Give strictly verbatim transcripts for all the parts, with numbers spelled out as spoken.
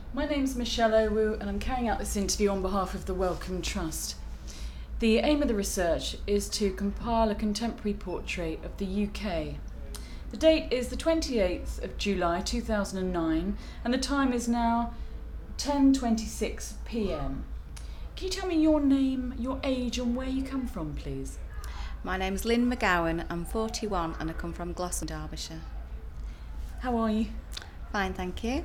My name's Michelle Owu and I'm carrying out this interview on behalf of the Wellcome Trust. The aim of the research is to compile a contemporary portrait of the U K. The date is the twenty-eighth of July two thousand nine and the time is now ten twenty-six p m. Can you tell me your name, your age and where you come from, please? My name's Lynn McGowan, I'm forty-one and I come from Gloucester, Derbyshire. How are you? Fine, thank you.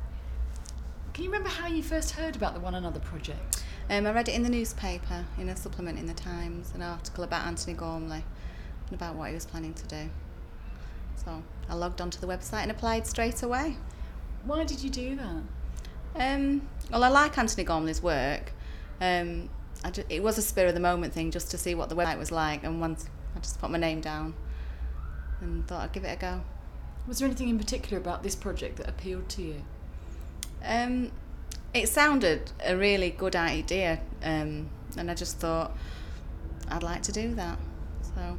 Can you remember how you first heard about the One Another project? Um, I read it in the newspaper, in a supplement in the Times, an article about Anthony Gormley and about what he was planning to do. So I logged onto the website and applied straight away. Why did you do that? Um, well, I like Anthony Gormley's work. Um, I ju- it was a spur of the moment thing just to see what the website was like, and once I just put my name down and thought I'd give it a go. Was there anything in particular about this project that appealed to you? Um, it sounded a really good idea, um, and I just thought I'd like to do that. So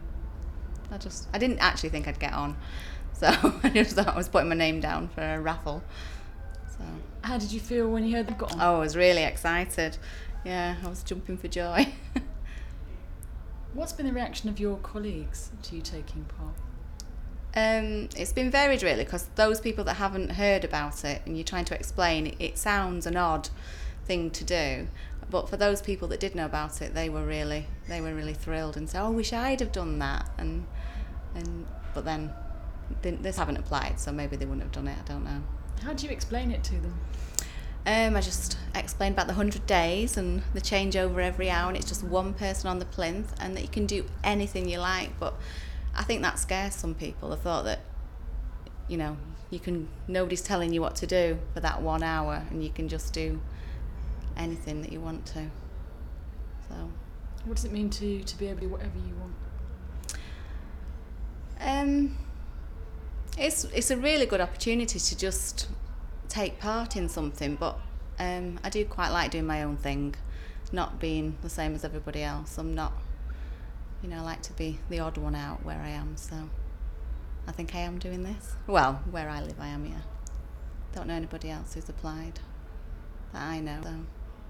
I just I didn't actually think I'd get on, so I just thought I was putting my name down for a raffle. So How did you feel when you heard you got on? oh, I was really excited. Yeah, I was jumping for joy. What's been the reaction of your colleagues to you taking part? Um, it's been varied really, because those people that haven't heard about it and you're trying to explain it, it sounds an odd thing to do, but for those people that did know about it, they were really they were really thrilled and said, "Oh, I wish I'd have done that." And and but then didn't, this haven't applied, so maybe they wouldn't have done it. I don't know. How do you explain it to them? Um, I just explained about the hundred days and the changeover every hour, and it's just one person on the plinth, and that you can do anything you like. But I think that scares some people. I thought that, you know, you can nobody's telling you what to do for that one hour, and you can just do anything that you want to. So, What does it mean to you to be able to do whatever you want? um, it's it's a really good opportunity to just take part in something. But um, I do quite like doing my own thing, not being the same as everybody else. I'm not. You know, I like to be the odd one out where I am, so I think I am doing this. Well, where I live I am, yeah. Don't know anybody else who's applied that I know, so.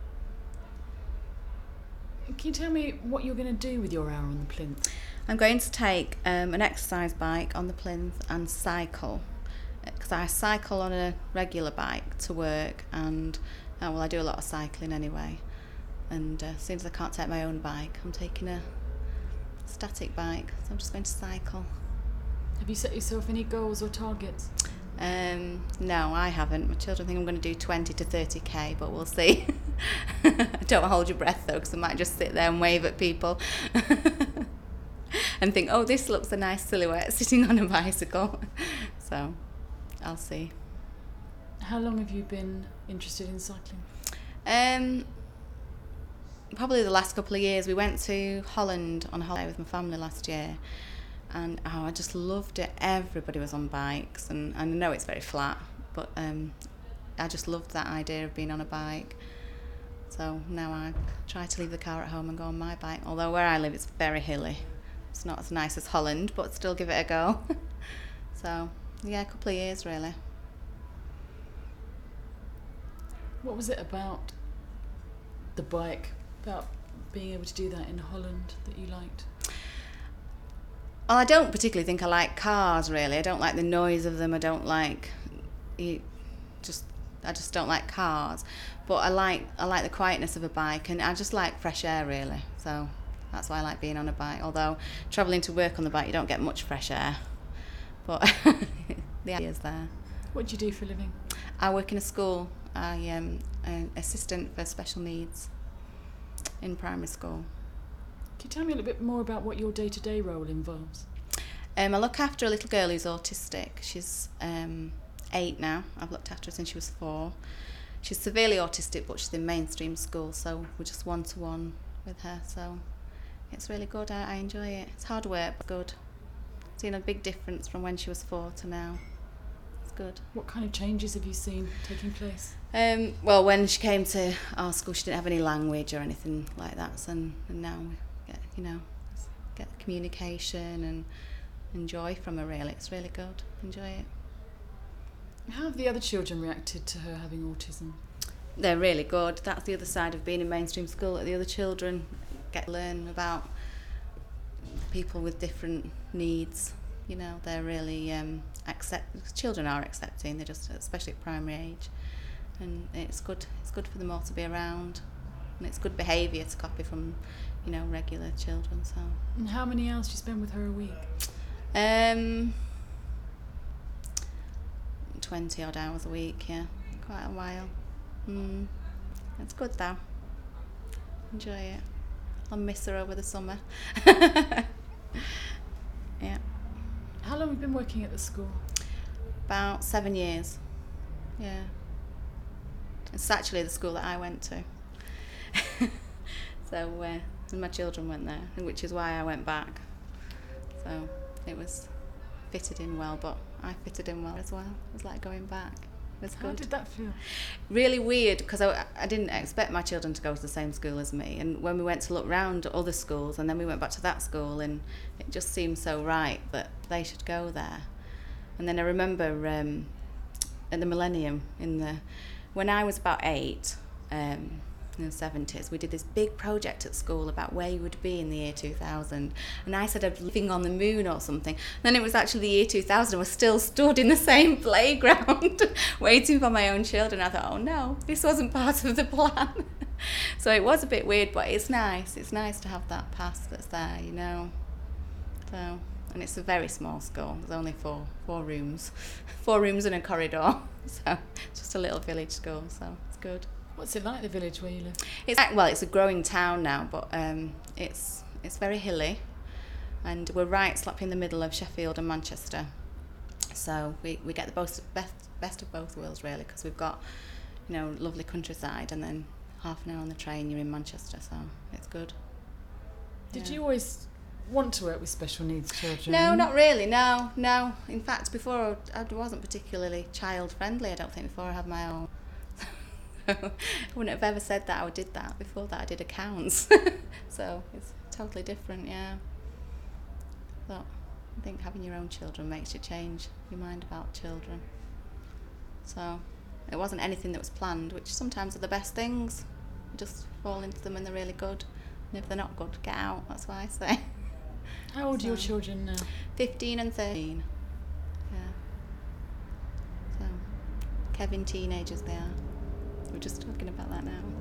Can you tell me what you're going to do with your hour on the plinth? I'm going to take um, an exercise bike on the plinth and cycle, because I cycle on a regular bike to work, and, uh, well, I do a lot of cycling anyway, and uh, as soon as I can't take my own bike, I'm taking a static bike, so I'm just going to cycle. Have you set yourself any goals or targets? Um, no, I haven't. My children think I'm going to do twenty to thirty k, but we'll see. Don't hold your breath though, because I might just sit there and wave at people and think, oh, this looks a nice silhouette sitting on a bicycle. So I'll see. How long have you been interested in cycling? Um, probably the last couple of years. We went to Holland on holiday with my family last year, and oh, I just loved it. Everybody was on bikes, and, and I know it's very flat, but um, I just loved that idea of being on a bike. So now I try to leave the car at home and go on my bike, although where I live it's very hilly. It's not as nice as Holland, but still give it a go. So yeah, a couple of years really. What was it about the bike, about being able to do that in Holland, that you liked? Well, I don't particularly think I like cars, really. I don't like the noise of them. I don't like, you just, I just don't like cars. But I like, I like the quietness of a bike, and I just like fresh air, really. So that's why I like being on a bike. Although travelling to work on the bike, you don't get much fresh air. But the idea is there. What do you do for a living? I work in a school. I am an assistant for special needs in primary school. Can you tell me a little bit more about what your day-to-day role involves? Um, I look after a little girl who's autistic. She's um, eight now. I've looked after her since she was four. She's severely autistic, but she's in mainstream school, so we're just one-to-one with her. So it's really good. I, I enjoy it. It's hard work, but good. Seen a big difference from when she was four to now. It's good. What kind of changes have you seen taking place? Um, well, when she came to our school, she didn't have any language or anything like that. So, and, and now we get, you know, get communication and enjoy from her. Really, it's really good. Enjoy it. How have the other children reacted to her having autism? They're really good. That's the other side of being in mainstream school. The other children get to learn about people with different needs. You know, they're really um, accept. Children are accepting. They're just, especially at primary age, and it's good. It's good for them all to be around, and it's good behaviour to copy from, you know, regular children. So. And how many hours do you spend with her a week? Um, twenty odd hours a week. Yeah, quite a while. Mm. It's good though. Enjoy it. I'll miss her over the summer. Yeah. How long have you been working at the school? About seven years. Yeah. It's actually the school that I went to. So uh, and my children went there, which is why I went back. So it was fitted in well, but I fitted in well as well. It was like going back. It was How good. did that feel? Really weird, because I, I didn't expect my children to go to the same school as me, and when we went to look round at other schools, and then we went back to that school, and it just seemed so right that they should go there. And then I remember um, at the Millennium, in the when I was about eight, um, in the seventies, we did this big project at school about where you would be in the year two thousand, and I said I'd be living on the moon or something. Then it was actually the year two thousand, I was still stood in the same playground waiting for my own children. I thought, oh no, this wasn't part of the plan. So it was a bit weird, but it's nice. It's nice to have that past that's there, you know. So, and it's a very small school. There's only four four rooms, four rooms and a corridor. So it's just a little village school. So it's good. What's it like, the village where you live? It's like, well, it's a growing town now, but um, it's it's very hilly, and we're right slap in the middle of Sheffield and Manchester. So we, we get the best best best of both worlds really, because we've got, you know, lovely countryside, and then half an hour on the train you're in Manchester. So it's good. Did Yeah. you always want to work with special needs children? No, not really. No, no. In fact, before I wasn't particularly child friendly. I don't think before I had my own. I wouldn't have ever said that I did that. Before that I did accounts. So it's totally different, yeah. But I think having your own children makes you change your mind about children. So it wasn't anything that was planned, which sometimes are the best things. You just fall into them and they're really good. And if they're not good, get out, that's what I say. How old So, are your children now? fifteen and thirteen. Yeah. So Kevin teenagers they are. We're just talking about that now.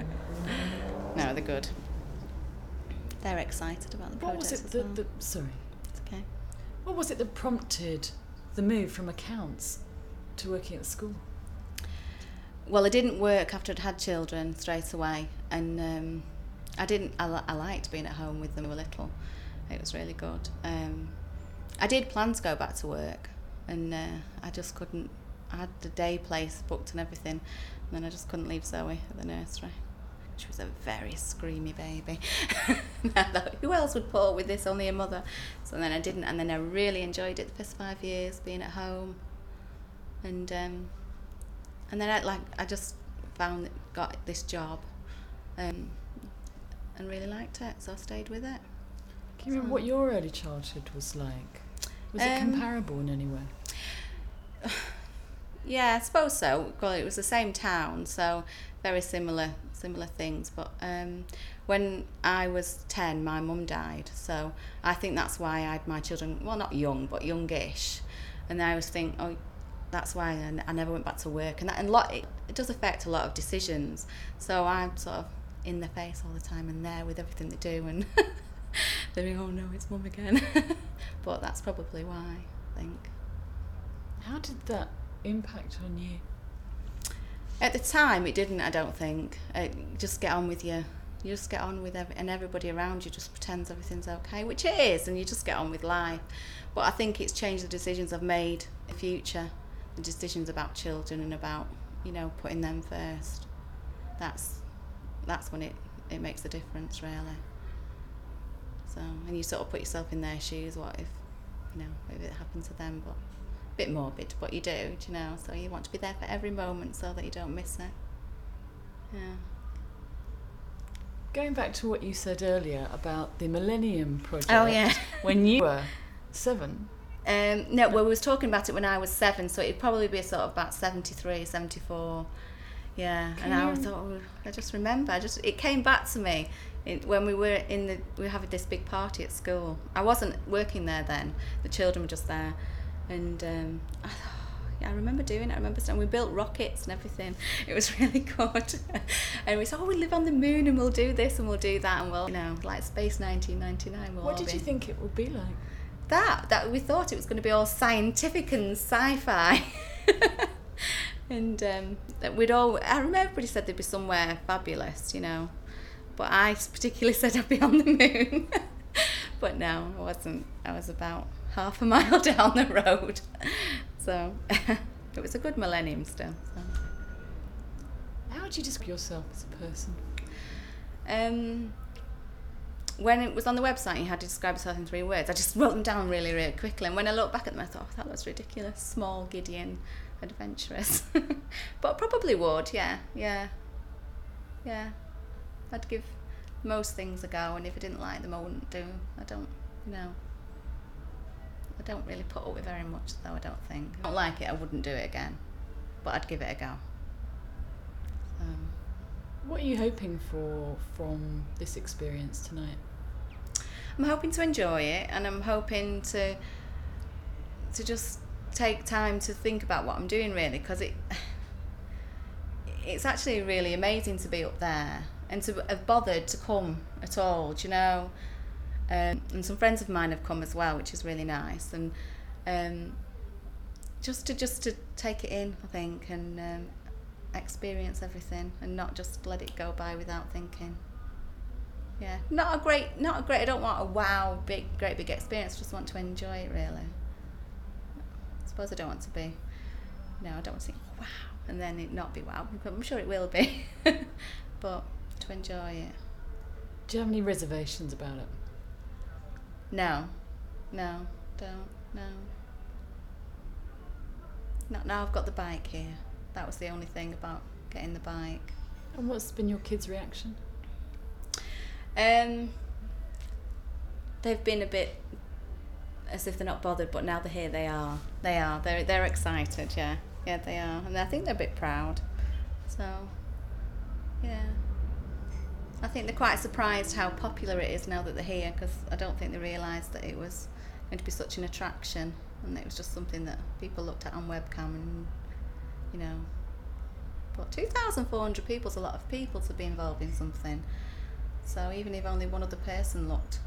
No, they're good. They're excited about the What project. was it as that, well. that sorry? It's okay. What was it that prompted the move from accounts to working at the school? Well, I didn't work after I'd had children straight away, and um, I didn't. I, li- I liked being at home with them when they were little. It was really good. Um, I did plan to go back to work, and uh, I just couldn't. I had the day place booked and everything, and then I just couldn't leave Zoe at the nursery. She was a very screamy baby. I thought, who else would put up with this? Only a mother. So then I didn't, and then I really enjoyed it the first five years being at home, and um, and then I like I just found got this job, um, and really liked it, so I stayed with it. Can you remember what your early childhood was like? Was it Um, comparable in any way? Yeah, I suppose so. Well, it was the same town, so very similar similar things. But um, when I was ten, my mum died, so I think that's why I had my children, well, not young, but youngish. And I always think, oh, that's why I, I never went back to work. And that and lot, it, it does affect a lot of decisions. So I'm sort of in their face all the time and there with everything they do. And they're like, oh no, it's mum again. But that's probably why, I think. How did that impact on you? At the time, it didn't, I don't think. Uh, you just get on with your, you just get on with, every, and everybody around you just pretends everything's okay, which it is, and you just get on with life. But I think it's changed the decisions I've made in the future, the decisions about children and about, you know, putting them first. That's, that's when it, it makes a difference, really. So, and you sort of put yourself in their shoes, what if, you know, if it happened to them, but bit morbid, but you do, do you know, so you want to be there for every moment so that you don't miss it. Yeah. Going back to what you said earlier about the Millennium Project. Oh, yeah. When you were seven. Um, no, well, we was talking about it when I was seven, so it'd probably be sort of about seventy-three, seventy-four. Yeah, Can and I you- thought, oh, I just remember, I just it came back to me it, when we were in the, we were having this big party at school. I wasn't working there then, the children were just there, and um, I thought, yeah, I remember doing it, I remember, and we built rockets and everything, it was really good, and we said, oh, we live on the moon and we'll do this and we'll do that, and we'll, you know, like Space nineteen ninety-nine. We'll What all did be. you think it would be like? That, that we thought it was going to be all scientific and sci-fi. And um, that we'd all, I remember everybody said they'd be somewhere fabulous, you know, but I particularly said I'd be on the moon. But no, I wasn't. I was about half a mile down the road. So it was a good millennium still. So. How would you describe yourself as a person? Um, when it was on the website, you had to describe yourself in three words. I just wrote them down really, really quickly. And when I look back at them, I thought, oh, that was ridiculous. Small, Gideon, adventurous. But probably would, yeah, yeah, yeah. I'd give most things a go, and if I didn't like them, I wouldn't do. I don't, you know. I don't really put up with very much, though, I don't think. If I don't like it, I wouldn't do it again. But I'd give it a go. Um, What are you hoping for from this experience tonight? I'm hoping to enjoy it, and I'm hoping to to just take time to think about what I'm doing, really, because it it's actually really amazing to be up there and to have bothered to come at all, do you know? Um, and some friends of mine have come as well, which is really nice, and um, just to just to take it in, I think, and um, experience everything, and not just let it go by without thinking. Yeah, not a great, not a great. I don't want a wow, big, great big experience. Just want to enjoy it, really. I suppose I don't want to be. No, I don't want to think wow, and then it not be wow. I'm sure it will be, but to enjoy it. Do you have any reservations about it? No, no, don't, no. Not now. I've got the bike here. That was the only thing about getting the bike. And what's been your kids' reaction? Um, they've been a bit as if they're not bothered, but now they're here, they are. They are. They're they're excited. Yeah, yeah, they are, and I think they're a bit proud. So, yeah. I think they're quite surprised how popular it is now that they're here, because I don't think they realised that it was going to be such an attraction, and it was just something that people looked at on webcam, and you know. But two thousand four hundred people is a lot of people to be involved in something. So even if only one other person looked,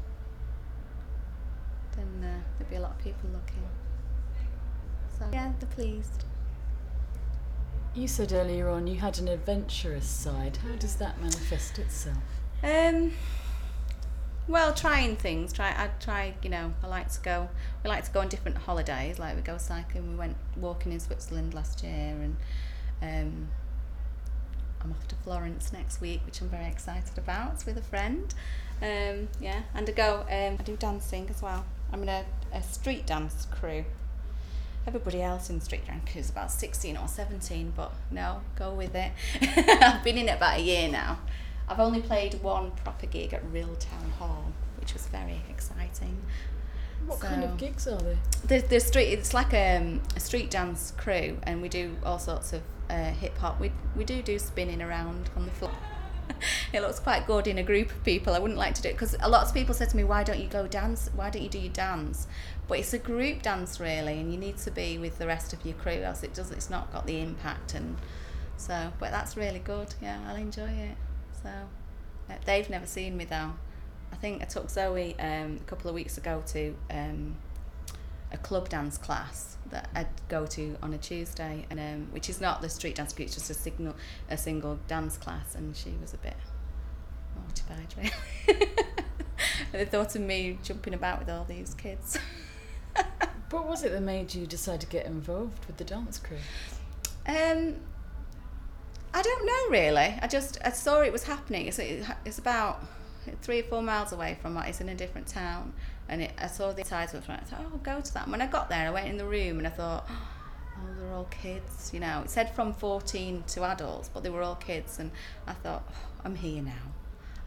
then uh, there'd be a lot of people looking. So yeah, they're pleased. You said earlier on you had an adventurous side. How does that manifest itself? Um, well, trying things. Try. I try. You know, I like to go. We like to go on different holidays. Like we go cycling. We went walking in Switzerland last year, and um, I'm off to Florence next week, which I'm very excited about. It's with a friend. Um, yeah, and I go. Um, I do dancing as well. I'm in a, a street dance crew. Everybody else in the street dance crew is about sixteen or seventeen, but no, go with it. I've been in it about a year now. I've only played one proper gig at Real Town Hall, which was very exciting. What So- kind of gigs are they? The, the street, it's like a, a street dance crew, and we do all sorts of uh, hip hop. We we do do spinning around on the floor. It looks quite good in a group of people. I wouldn't like to do it because a lot of people said to me, "Why don't you go dance? Why don't you do your dance?" But it's a group dance really, and you need to be with the rest of your crew, else it does. It's not got the impact, and so. But that's really good. Yeah, I'll enjoy it. So uh, they've never seen me though. I think I took Zoe um, a couple of weeks ago to um, a club dance class that I'd go to on a Tuesday, and um, which is not the street dance group, it's just a signal, a single dance class, and she was a bit mortified, really. And the thought of me jumping about with all these kids. What was it that made you decide to get involved with the dance crew? Um, I don't know really. I just I saw it was happening. It's it's about three or four miles away from it. It's in a different town, and it, I saw the advertisement for it. I thought, oh, I'll go to that. And when I got there, I went in the room and I thought, oh, they're all kids. You know, it said from fourteen to adults, but they were all kids. And I thought, oh, I'm here now.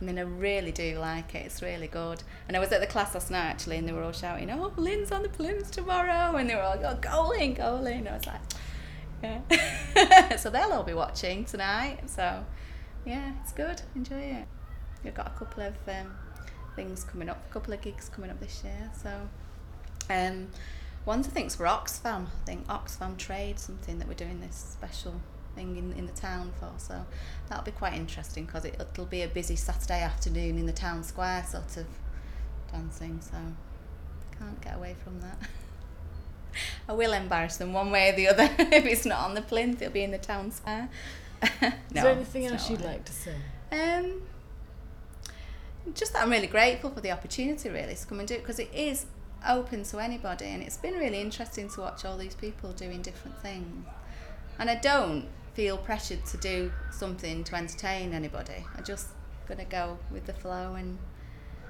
And then I really do like it. It's really good. And I was at the class last night actually, and they were all shouting, "Oh, Lynn's on the plinth tomorrow!" And they were all going, "Go Lynn, go Lynn!" I was like, yeah. So they'll all be watching tonight. So yeah, it's good. Enjoy it. We've got a couple of um, things coming up, a couple of gigs coming up this year. So um, one I think's for Oxfam. I think Oxfam Trade, something that we're doing this special thing in, in the town for, so that'll be quite interesting because it, it'll be a busy Saturday afternoon in the town square sort of dancing, so can't get away from that. I will embarrass them one way or the other. If it's not on the plinth, it'll be in the town square. No, is there anything it's else not you'd right. like to say? Um, just that I'm really grateful for the opportunity really to come and do it, because it is open to anybody, and it's been really interesting to watch all these people doing different things. And I don't feel pressured to do something to entertain anybody. I'm just going to go with the flow and,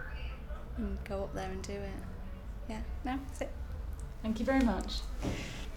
and go up there and do it. Yeah, no, that's it. Thank you very much.